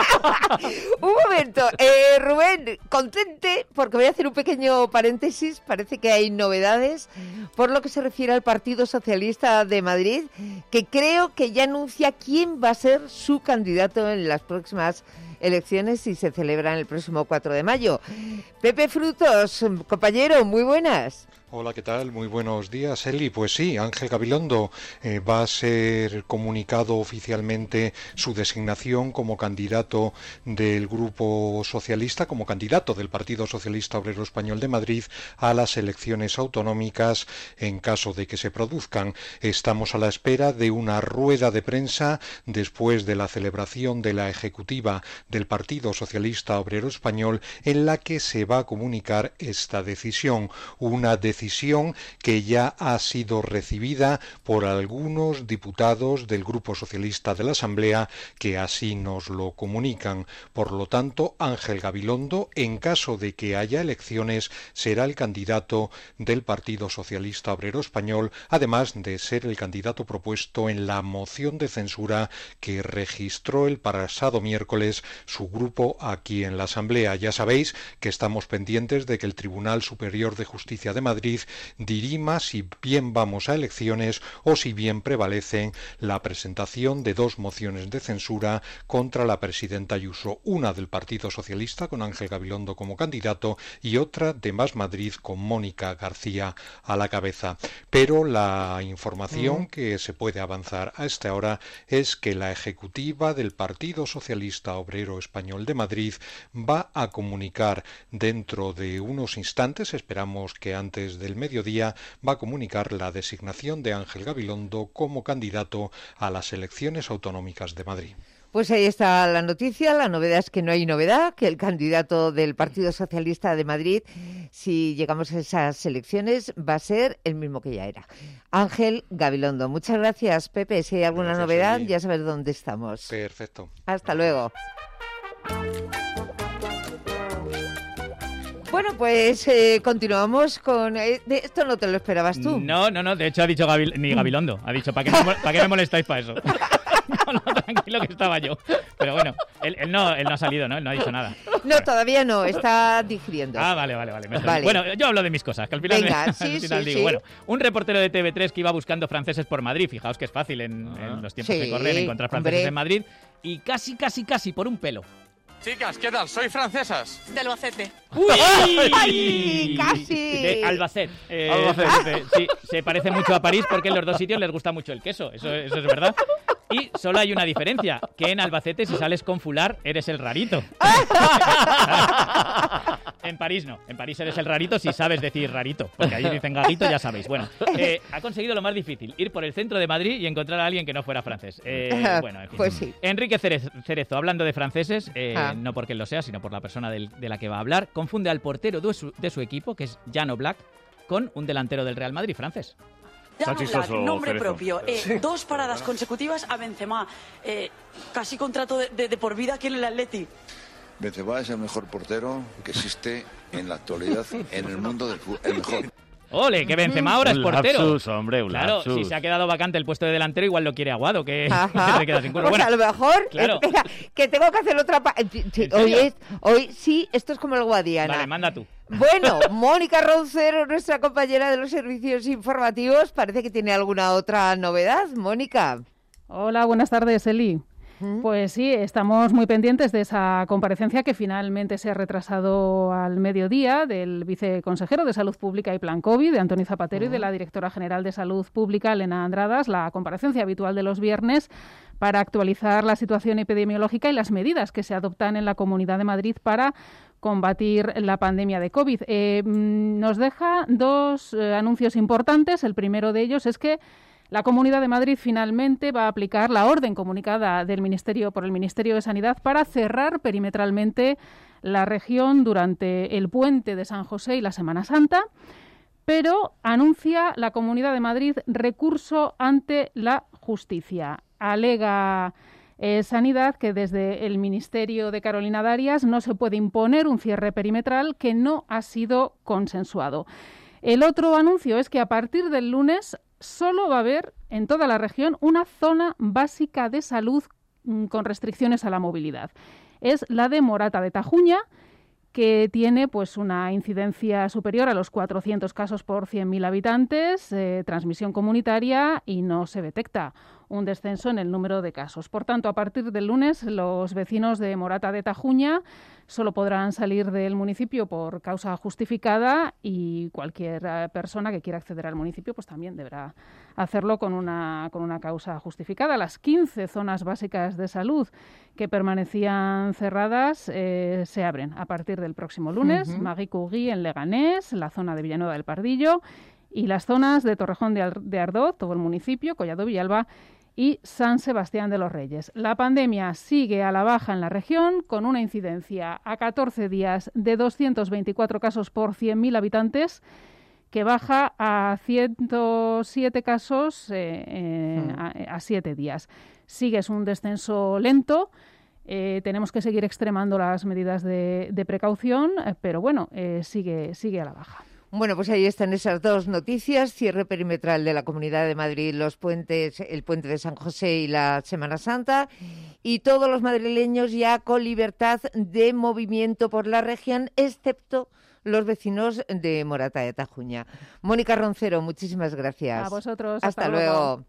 Un momento, eh, Rubén, contente porque voy a hacer un pequeño paréntesis. Parece que hay novedades por lo que se refiere al Partido Socialista de Madrid, que creo que ya anuncia quién va a ser su candidato en las próximas elecciones si se celebran el próximo cuatro de mayo. Pepe Frutos, compañero, muy buenas. Hola, ¿qué tal? Muy buenos días, Eli. Pues sí, Ángel Gabilondo eh, va a ser comunicado oficialmente su designación como candidato del Grupo Socialista, como candidato del Partido Socialista Obrero Español de Madrid a las elecciones autonómicas en caso de que se produzcan. Estamos a la espera de una rueda de prensa después de la celebración de la ejecutiva del Partido Socialista Obrero Español en la que se va a comunicar esta decisión, una decisión decisión que ya ha sido recibida por algunos diputados del Grupo Socialista de la Asamblea que así nos lo comunican. Por lo tanto, Ángel Gabilondo, en caso de que haya elecciones, será el candidato del Partido Socialista Obrero Español, además de ser el candidato propuesto en la moción de censura que registró el pasado miércoles su grupo aquí en la Asamblea. Ya sabéis que estamos pendientes de que el Tribunal Superior de Justicia de Madrid dirima si bien vamos a elecciones o si bien prevalecen la presentación de dos mociones de censura contra la presidenta Ayuso, una del Partido Socialista con Ángel Gabilondo como candidato y otra de Más Madrid con Mónica García a la cabeza. Pero la información Mm. que se puede avanzar a esta hora es que la ejecutiva del Partido Socialista Obrero Español de Madrid va a comunicar dentro de unos instantes, esperamos que antes del mediodía, va a comunicar la designación de Ángel Gabilondo como candidato a las elecciones autonómicas de Madrid. Pues ahí está la noticia. La novedad es que no hay novedad, que el candidato del Partido Socialista de Madrid, si llegamos a esas elecciones, va a ser el mismo que ya era, Ángel Gabilondo. Muchas gracias, Pepe. Si hay alguna Gracias, novedad, Eli. ya sabes dónde estamos. Perfecto. Hasta luego. Bueno, pues eh, continuamos con... eh, de- esto no te lo esperabas tú. No, no, no, de hecho ha dicho Gabil- ni Gabilondo, ha dicho, ¿para qué, me, mol- ¿para qué me molestáis para eso? No, no, tranquilo que estaba yo. Pero bueno, él, él no, él no ha salido, ¿no? Él no ha dicho nada. No, todavía no, está digiriendo. Ah, vale, vale, vale. me está Vale. bien. Bueno, yo hablo de mis cosas, que al final, Venga, me- sí, al final sí, digo, sí. bueno, un reportero de T V tres que iba buscando franceses por Madrid, fijaos que es fácil en, en los tiempos Sí, que corren encontrar franceses hombre. en Madrid, y casi, casi, casi por un pelo. Chicas, ¿qué tal? Soy francesas. De Albacete. ¡Uy! ¡Ay, casi! De Albacete. Eh, Albacete. dice, sí, se parece mucho a París porque en los dos sitios les gusta mucho el queso, eso, eso es verdad. Y solo hay una diferencia, que en Albacete si sales con fular eres el rarito. En París no, en París eres el rarito si sabes decir rarito, porque ahí dicen gaguito, ya sabéis. Bueno, eh, ha conseguido lo más difícil, ir por el centro de Madrid y encontrar a alguien que no fuera francés. Eh, bueno, en fin. Pues sí. Enrique Cerez- Cerezo, hablando de franceses, eh, Ah. no porque él lo sea, sino por la persona del- de la que va a hablar, confunde al portero de su, de su equipo, que es Jan Oblak, con un delantero del Real Madrid francés. Black, nombre Cerezo. propio. Eh, Sí. Dos paradas consecutivas a Benzema. Eh, casi contrato de, de- de por vida aquí en el Atleti. Benzema es el mejor portero que existe en la actualidad en el mundo del fútbol. El mejor. Ole, que Benzema ahora es Un portero. lapsus, hombre, un Claro, lapsus. si se ha quedado vacante el puesto de delantero, igual lo quiere Aguado, que, que Ajá. se queda sin curro. Pues Bueno, a lo mejor, claro. espera, que tengo que hacer otra... pa- Sí, ¿En hoy, serio? es, hoy sí, esto es como el Guadiana. Vale, manda tú. Bueno, Mónica Roncero, nuestra compañera de los servicios informativos, parece que tiene alguna otra novedad. Mónica. Hola, buenas tardes, Eli. Pues sí, estamos muy pendientes de esa comparecencia que finalmente se ha retrasado al mediodía del viceconsejero de Salud Pública y Plan COVID, de Antoni Zapatero, y de la directora general de Salud Pública, Elena Andradas, la comparecencia habitual de los viernes para actualizar la situación epidemiológica y las medidas que se adoptan en la Comunidad de Madrid para combatir la pandemia de COVID. Eh, nos deja dos eh, anuncios importantes. El primero de ellos es que la Comunidad de Madrid finalmente va a aplicar la orden comunicada del Ministerio por el Ministerio de Sanidad para cerrar perimetralmente la región durante el puente de San José y la Semana Santa, pero anuncia la Comunidad de Madrid recurso ante la justicia. Alega eh, Sanidad que desde el Ministerio de Carolina Darias no se puede imponer un cierre perimetral que no ha sido consensuado. El otro anuncio es que a partir del lunes solo va a haber en toda la región una zona básica de salud mm, con restricciones a la movilidad. Es la de Morata de Tajuña, que tiene pues una incidencia superior a los cuatrocientos casos por cien mil habitantes, eh, transmisión comunitaria, y no se detecta un descenso en el número de casos. Por tanto, a partir del lunes, los vecinos de Morata de Tajuña solo podrán salir del municipio por causa justificada, y cualquier eh, persona que quiera acceder al municipio pues también deberá hacerlo con una, con una causa justificada. Las quince zonas básicas de salud que permanecían cerradas eh, se abren a partir del próximo lunes. Uh-huh. Magui-Cougui en Leganés, la zona de Villanueva del Pardillo y las zonas de Torrejón de, Ar- de Ardoz, todo el municipio, Collado Villalba y San Sebastián de los Reyes. La pandemia sigue a la baja en la región, con una incidencia a catorce días de doscientos veinticuatro casos por cien mil habitantes, que baja a ciento siete casos eh, eh, hmm. a, a siete días. Sigue, es un descenso lento. Eh, tenemos que seguir extremando las medidas de, de precaución, eh, pero bueno, eh, sigue, sigue a la baja. Bueno, pues ahí están esas dos noticias: cierre perimetral de la Comunidad de Madrid, los puentes, el puente de San José y la Semana Santa, y todos los madrileños ya con libertad de movimiento por la región, excepto los vecinos de Morata de Tajuña. Mónica Roncero, muchísimas gracias. A vosotros. Hasta, hasta luego. luego.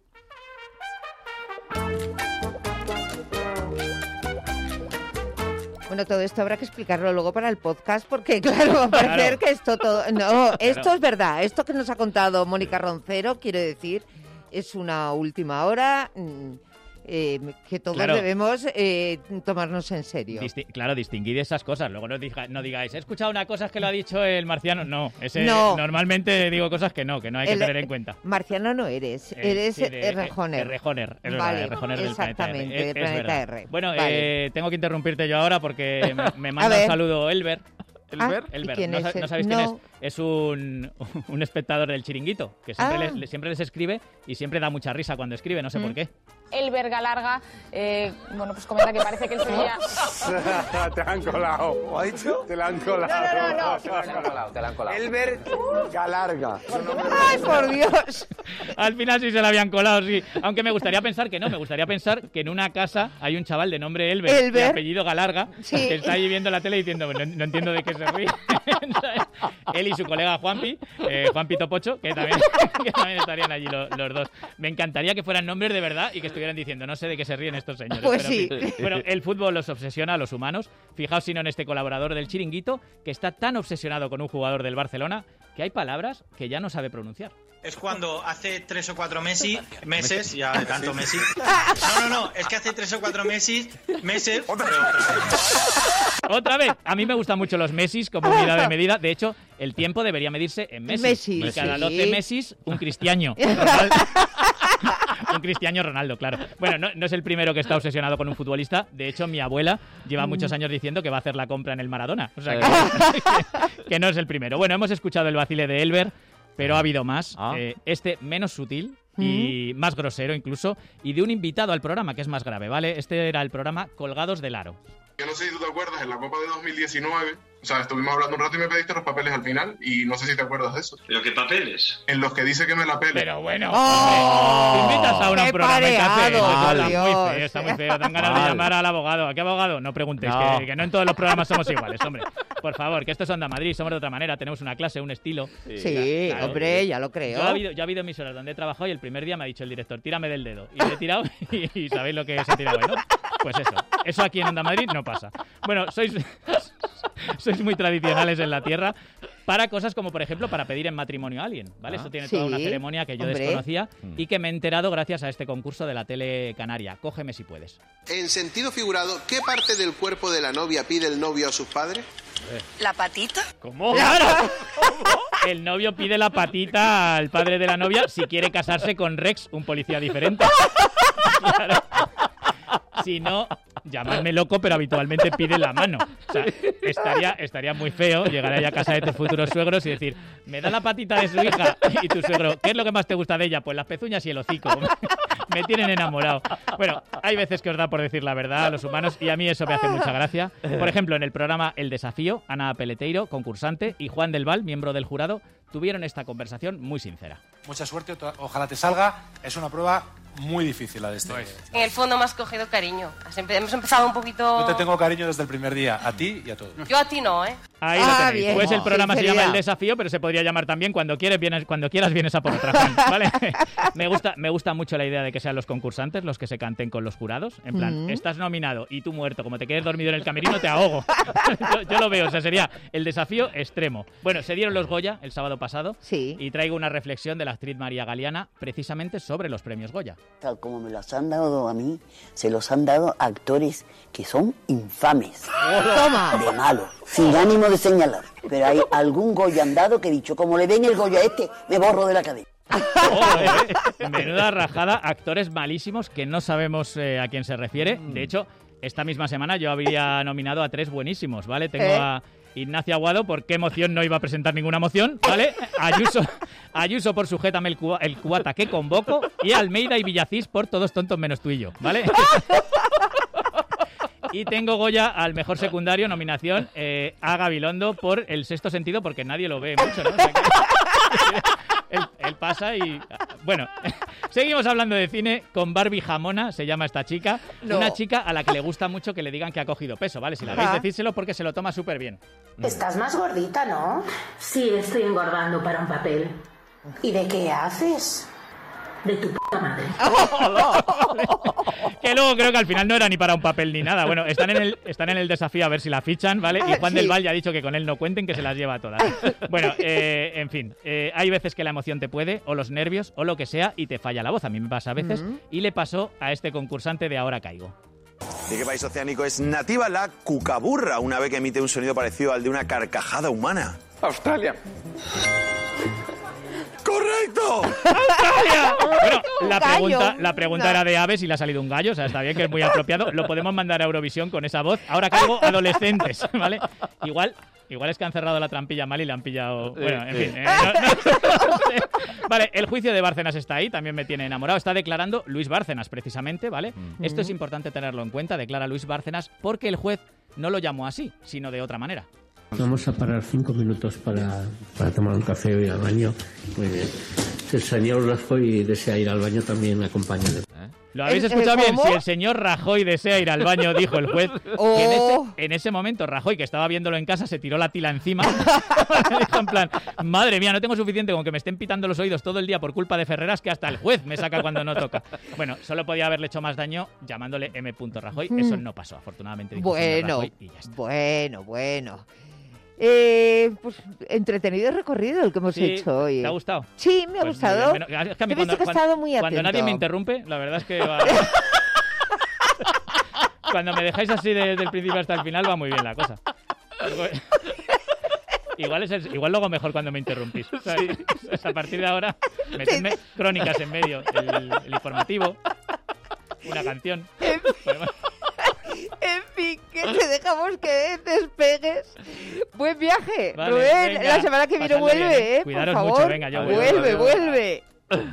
Bueno, todo esto habrá que explicarlo luego para el podcast, porque claro, va a parecer claro. que esto todo... No, esto claro. es verdad. Esto que nos ha contado Mónica Roncero, quiero decir, es una última hora... Eh, que todos claro. debemos eh, tomarnos en serio. Disti- claro, distinguir esas cosas. Luego no, diga, no digáis, he escuchado una cosa que lo ha dicho el marciano. No, ese, no. normalmente digo cosas que no, que no hay el, que tener en cuenta. Marciano no eres, eh, eres sí, de, Rejoner. Rejoner, es vale, verdad, Rejoner del exactamente, planeta R. del planeta R. Bueno, vale. eh, tengo que interrumpirte yo ahora porque me, me manda un saludo Elber. ¿Elber? Ah, Elber. ¿Quién ¿No, es ¿No sabéis no. quién es? Es un, un espectador del Chiringuito, que siempre, ah. les, siempre les escribe y siempre da mucha risa cuando escribe, no sé mm. por qué. Elber Galarga, eh, bueno, pues comenta que parece que el Sevilla... Te la han colado. ¿Ha dicho? Te la han colado. No, no, no, no. Te la han colado, te la han colado. Elber Galarga. ¡Ay, por Dios! Al final sí se la habían colado, sí. Aunque me gustaría pensar que no, me gustaría pensar que en una casa hay un chaval de nombre Elber, Elber. de apellido Galarga, sí. que está ahí viendo la tele diciendo, no, no entiendo de qué se ríe. Él y su colega Juanpi, eh, Juanpi Topocho, que también, que también estarían allí los, los dos. Me encantaría que fueran nombres de verdad y que estuvieran diciendo, no sé de qué se ríen estos señores. Pues pero, sí. Bueno, el fútbol los obsesiona a los humanos. Fijaos si no en este colaborador del Chiringuito, que está tan obsesionado con un jugador del Barcelona que hay palabras que ya no sabe pronunciar. Es cuando hace tres o cuatro meses, meses, ya de tanto Messi. No, no, no, es que hace tres o cuatro meses, meses, pero otra vez. Otra vez. A mí me gustan mucho los mesis como unidad de medida. De hecho, el tiempo debería medirse en meses. Messi, y cada sí. doce meses, un cristiano. Un Cristiano Ronaldo, claro. Bueno, no, no es el primero que está obsesionado con un futbolista. De hecho, mi abuela lleva muchos años diciendo que va a hacer la compra en el Maradona. O sea, que, que, que no es el primero. Bueno, hemos escuchado el vacile de Elber. pero ha habido más. Ah. Eh, este menos sutil y más grosero incluso, y de un invitado al programa que es más grave, ¿vale? Este era el programa Colgados del Aro. Yo no sé si tú te acuerdas, en la Copa de dos mil diecinueve, o sea, estuvimos hablando un rato y me pediste los papeles al final, y no sé si te acuerdas de eso. ¿Pero qué papeles? En los que dice que me la pele. Pero bueno, ¡Oh! te invitas a una ¡Qué programa y te hace pareado, eso, está por muy Dios! feo, está muy feo. Dan ganas de Mal. llamar al abogado. ¿A qué abogado? No preguntéis, No. Que, que no en todos los programas somos iguales, hombre. Por favor, que esto es Onda Madrid, somos de otra manera, tenemos una clase, un estilo. Sí, Claro. hombre, ya lo creo. Yo ha, habido, yo ha habido emisoras donde he trabajado y el primer día me ha dicho el director, tírame del dedo. Y le he tirado y, y sabéis lo que se ha tirado ahí, ¿no? Pues eso. Eso aquí en Onda Madrid no pasa. Bueno, sois, sois muy tradicionales en la tierra para cosas como, por ejemplo, para pedir en matrimonio a alguien, ¿vale? Ah. Eso tiene Sí, toda una ceremonia que yo hombre. desconocía y que me he enterado gracias a este concurso de la tele canaria. Cógeme si puedes. En sentido figurado, ¿qué parte del cuerpo de la novia pide el novio a sus padres? ¿La patita? ¿Cómo? ¡Claro! El novio pide la patita al padre de la novia si quiere casarse con Rex, un policía diferente. Claro. Si no, llamadme loco, pero habitualmente pide la mano. O sea, estaría, estaría muy feo llegar ahí a casa de tus futuros suegros y decir, me da la patita de su hija, y tu suegro, ¿qué es lo que más te gusta de ella? Pues las pezuñas y el hocico. Me tienen enamorado. Bueno, hay veces que os da por decir la verdad a los humanos y a mí eso me hace mucha gracia. Por ejemplo, en el programa El Desafío, Ana Peleteiro, concursante, y Juan del Val, miembro del jurado, tuvieron esta conversación muy sincera. Mucha suerte, ojalá te salga. Es una prueba muy difícil la de este. En el fondo me has cogido cariño. Has empe- hemos empezado un poquito... Yo te tengo cariño desde el primer día, a ti y a todos. Yo a ti no, ¿eh? Ahí Ah, lo tenéis. bien. Pues el programa se llama Sinceridad. El Desafío, pero se podría llamar también Cuando quieres vienes, cuando quieras vienes a por otra, Juan, ¿vale? me gusta, me gusta mucho la idea de que sean los concursantes los que se canten con los jurados. En plan, Mm. estás nominado y tú muerto, como te quedes dormido en el camerino, te ahogo. yo, yo lo veo, o sea, sería el desafío extremo. Bueno, se dieron los Goya el sábado pasado Sí. y traigo una reflexión de la actriz María Galeana precisamente sobre los premios Goya. Tal como me los han dado a mí, se los han dado a actores que son infames, Toma. de malos, sin ánimo de señalar. Pero hay algún Goya andado que he dicho, como le den el Goya a este, me borro de la cadena. Joder, ¿eh? Menuda rajada, actores malísimos que no sabemos eh, a quién se refiere. De hecho, esta misma semana yo habría nominado a tres buenísimos, ¿vale? Tengo ¿Eh? a Ignacia Aguado, por qué moción no iba a presentar ninguna moción, ¿vale? Ayuso, Ayuso por Sujétame el, cua- el cubata que convoco, y Almeida y Villacís por Todos tontos menos tú y yo, ¿vale? Y tengo Goya al mejor secundario, nominación eh, a Gabilondo por El sexto sentido, porque nadie lo ve mucho, ¿no? O sea que- él, él pasa y... Bueno, seguimos hablando de cine con Barbie Jamona, se llama esta chica. No. Una chica a la que le gusta mucho que le digan que ha cogido peso, ¿vale? Si la veis, Ajá. decídselo porque se lo toma súper bien. Estás más gordita, ¿no? Sí, estoy engordando para un papel. ¿Y de qué haces? De tu puta madre. Que luego creo que al final no era ni para un papel ni nada. Bueno, están en el, están en el desafío a ver si la fichan, ¿vale? Y Juan Sí. del Val ya ha dicho que con él no cuenten, que se las lleva todas. Bueno, eh, en fin, eh, hay veces que la emoción te puede, o los nervios, o lo que sea, y te falla la voz. A mí me pasa a veces, Mm. y le pasó a este concursante de Ahora Caigo. ¿De qué país oceánico es nativa la cucaburra, una ave que emite un sonido parecido al de una carcajada humana? Australia. ¡Correcto! ¡Australia! Bueno, la gallo. pregunta, la pregunta No. era de aves y le ha salido un gallo, o sea, está bien, que es muy apropiado. Lo podemos mandar a Eurovisión con esa voz. Ahora Caigo, adolescentes, ¿vale? Igual... Igual es que han cerrado la trampilla mal y le han pillado... Bueno, en Sí. fin. eh, no- no- no sé. Vale, el juicio de Bárcenas está ahí, también me tiene enamorado. Está declarando Luis Bárcenas, precisamente, ¿vale? Esto es importante tenerlo en cuenta, declara Luis Bárcenas, porque el juez no lo llamó así, sino de otra manera. Vamos a parar cinco minutos para, para tomar un café o ir al baño. Muy bien. Si el señor Rajoy desea ir al baño, también me acompaña. ¿Lo habéis ¿El- escuchado el bien? cómo? Si el señor Rajoy desea ir al baño, dijo el juez. Oh. Que en, ese, en ese momento Rajoy, que estaba viéndolo en casa, se tiró la tila encima. Dijo en plan, madre mía, no tengo suficiente con que me estén pitando los oídos todo el día por culpa de Ferreras, que hasta el juez me saca cuando no toca. Bueno, solo podía haberle hecho más daño llamándole M. Rajoy. Eso no pasó, afortunadamente. Dijo el señor Bueno, Rajoy y ya está. bueno, bueno. Eh, pues entretenido recorrido el que hemos Sí, hecho hoy. ¿te ha gustado? Sí, me ha Pues muy gustado. bien. Bueno, es que a mí Te he visto cuando, que he cuando- estado muy cuando atento. nadie me interrumpe, la verdad es que va... Cuando me dejáis así desde el principio hasta el final va muy bien la cosa. Igual, es el- igual luego mejor cuando me interrumpís. O sea, o sea, a partir de ahora, metedme crónicas en medio, el, el informativo, una canción. Bueno, En fin, que te dejamos que despegues Buen viaje, Vale, Rubén. venga, la semana que viene pasadle vuelve, bien, ¿eh? ¿eh? Cuidaros por mucho, favor. venga, yo vuelve, vuelvo. vuelve.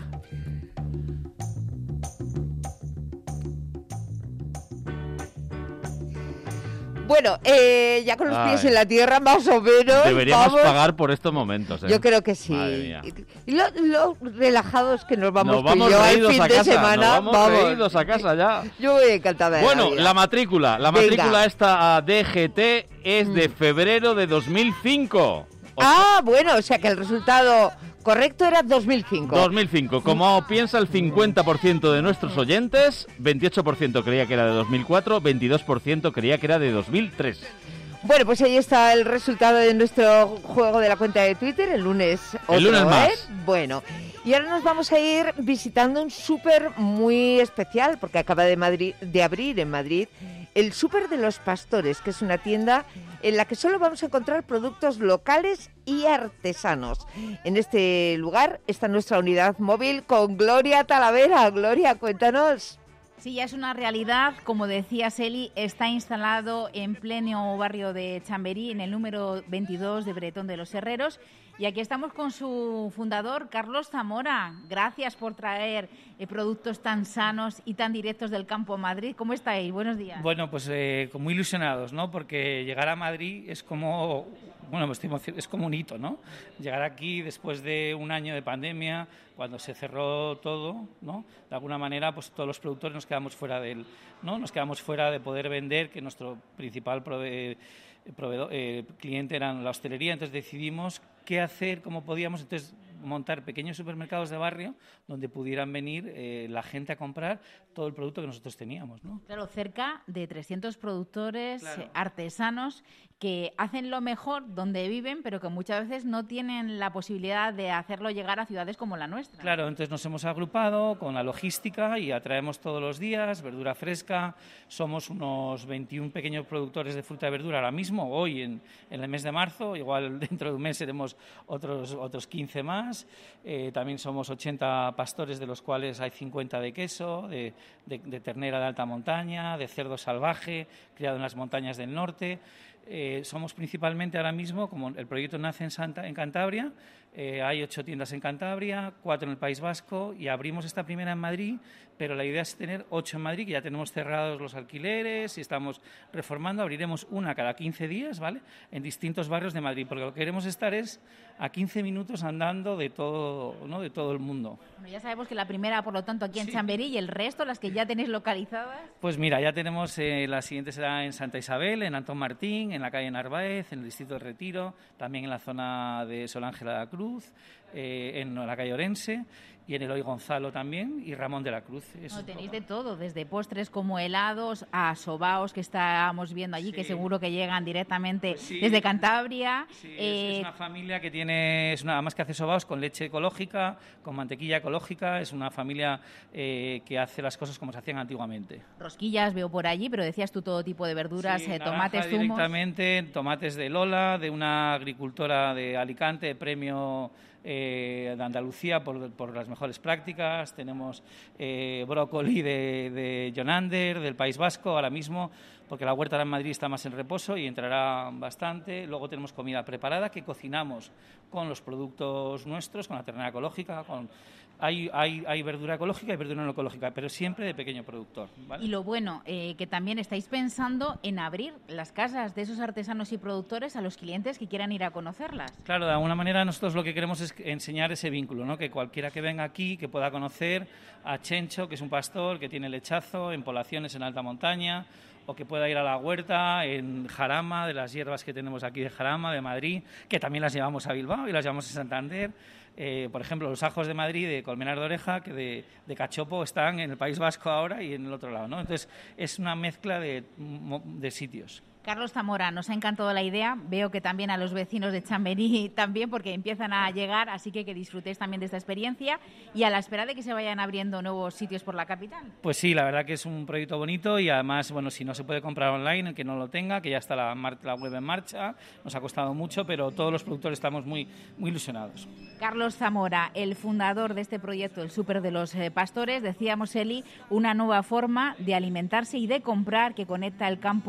Bueno, eh, ya con los pies Ay. en la tierra, más o menos. Deberíamos vamos. pagar por estos momentos, ¿eh? Yo creo que sí. Madre mía. Y lo, lo relajados que nos vamos, Nos vamos tú y yo al reídos fin a de casa, semana. nos vamos, vamos. reídos a casa ya. Yo voy encantada de Bueno, la vida. la matrícula, la Venga. matrícula esta a D G T es de febrero de dos mil cinco. Ah, bueno, o sea que el resultado correcto era dos mil cinco. dos mil cinco. Como piensa el cincuenta por ciento de nuestros oyentes, veintiocho por ciento creía que era de dos mil cuatro, veintidós por ciento creía que era de dos mil tres. Bueno, pues ahí está el resultado de nuestro juego de la cuenta de Twitter, el lunes otro, El lunes más. ¿eh? Bueno, y ahora nos vamos a ir visitando un súper muy especial, porque acaba de, Madrid, de abrir en Madrid el Súper de los Pastores, que es una tienda en la que solo vamos a encontrar productos locales y artesanos. En este lugar está nuestra unidad móvil con Gloria Talavera. Gloria, cuéntanos. Sí, ya es una realidad. Como decía Celi, está instalado en pleno barrio de Chamberí, en el número veintidós de Bretón de los Herreros. Y aquí estamos con su fundador, Carlos Zamora. Gracias por traer eh, productos tan sanos y tan directos del campo a Madrid. ¿Cómo estáis? Buenos días. Bueno, pues eh, muy ilusionados, ¿no? Porque llegar a Madrid es como, bueno, estoy emocion- es como un hito, ¿no? Llegar aquí después de un año de pandemia, cuando se cerró todo, ¿no? De alguna manera, pues todos los productores nos quedamos fuera del, ¿no? Nos quedamos fuera de poder vender, que nuestro principal prove- proveedor, eh, cliente era la hostelería. Entonces decidimos qué hacer, cómo podíamos, entonces montar pequeños supermercados de barrio donde pudieran venir eh, la gente a comprar todo el producto que nosotros teníamos, ¿no? Claro, cerca de trescientos productores, Claro. eh, artesanos, que hacen lo mejor donde viven, pero que muchas veces no tienen la posibilidad de hacerlo llegar a ciudades como la nuestra. Claro, entonces nos hemos agrupado con la logística y atraemos todos los días verdura fresca. Somos unos veintiún pequeños productores de fruta y verdura ahora mismo, hoy en, en el mes de marzo. Igual dentro de un mes seremos otros, otros quince más. Eh, también somos ochenta pastores, de los cuales hay cincuenta de queso, de, de, de ternera de alta montaña, de cerdo salvaje, criado en las montañas del norte. Eh, somos principalmente ahora mismo, como el proyecto nace en, Santa, en Cantabria, eh, hay ocho tiendas en Cantabria, cuatro en el País Vasco, y abrimos esta primera en Madrid, pero la idea es tener ocho en Madrid, que ya tenemos cerrados los alquileres y estamos reformando. Abriremos una cada quince días, ¿vale?, en distintos barrios de Madrid, porque lo que queremos estar es a quince minutos andando de todo, ¿no?, de todo el mundo. Bueno, ya sabemos que la primera, por lo tanto, aquí en Chamberí, y el resto, las que ya tenéis localizadas. Pues mira, ya tenemos, eh, la siguiente será en Santa Isabel, en Antón Martín, en la calle Narváez, en el distrito de Retiro, también en la zona de Sol Ángela de la Cruz, eh, en la calle Orense, y en Eloy Gonzalo también, y Ramón de la Cruz. Es No, tenéis de todo, desde postres como helados a sobaos que estábamos viendo allí, Sí. que seguro que llegan directamente Pues sí. desde Cantabria. Sí, Eh, es, es una familia que tiene, es una, además que hace sobaos con leche ecológica, con mantequilla ecológica, es una familia eh, que hace las cosas como se hacían antiguamente. Rosquillas veo por allí, pero decías tú todo tipo de verduras, Sí, eh, naranja tomates, zumos. directamente, tomates de Lola, de una agricultora de Alicante, premio eh, de Andalucía por, por las mejores prácticas. Tenemos eh, brócoli de, de Jonander, del País Vasco, ahora mismo, porque la huerta en Madrid está más en reposo y entrará bastante. Luego tenemos comida preparada que cocinamos con los productos nuestros, con la ternera ecológica, con... Hay, hay, hay verdura ecológica y verdura no ecológica, pero siempre de pequeño productor, ¿vale? Y lo bueno, eh, que también estáis pensando en abrir las casas de esos artesanos y productores a los clientes que quieran ir a conocerlas. Claro, de alguna manera nosotros lo que queremos es enseñar ese vínculo, ¿no? Que cualquiera que venga aquí, que pueda conocer a Chencho, que es un pastor que tiene lechazo en poblaciones en alta montaña, o que pueda ir a la huerta en Jarama, de las hierbas que tenemos aquí de Jarama, de Madrid, que también las llevamos a Bilbao y las llevamos a Santander. Eh, por ejemplo, los ajos de Madrid, de Colmenar de Oreja, que de, de cachopo están en el País Vasco ahora y en el otro lado, ¿no? Entonces, es una mezcla de, de sitios. Carlos Zamora, nos ha encantado la idea. Veo que también a los vecinos de Chamberí también, porque empiezan a llegar, así que que disfrutéis también de esta experiencia y a la espera de que se vayan abriendo nuevos sitios por la capital. Pues sí, la verdad que es un proyecto bonito y además, bueno, si no se puede comprar online, el que no lo tenga, que ya está la, la web en marcha, nos ha costado mucho, pero todos los productores estamos muy, muy ilusionados. Carlos Zamora, el fundador de este proyecto, el Súper de los eh, Pastores, decíamos, Eli, una nueva forma de alimentarse y de comprar que conecta el campo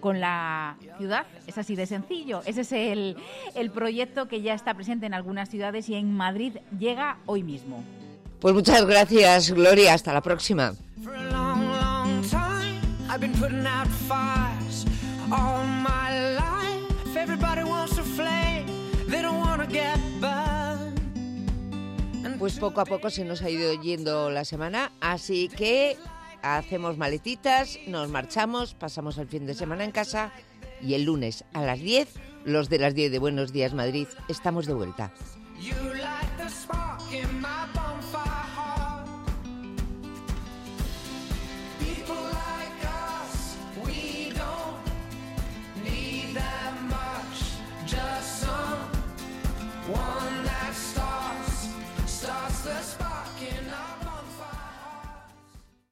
con la ciudad. Es así de sencillo. Ese es el, el proyecto que ya está presente en algunas ciudades y en Madrid llega hoy mismo. Pues muchas gracias, Gloria. Hasta la próxima. Pues poco a poco se nos ha ido yendo la semana, así que hacemos maletitas, nos marchamos, pasamos el fin de semana en casa y el lunes a las diez, los de las diez de Buenos Días Madrid, estamos de vuelta.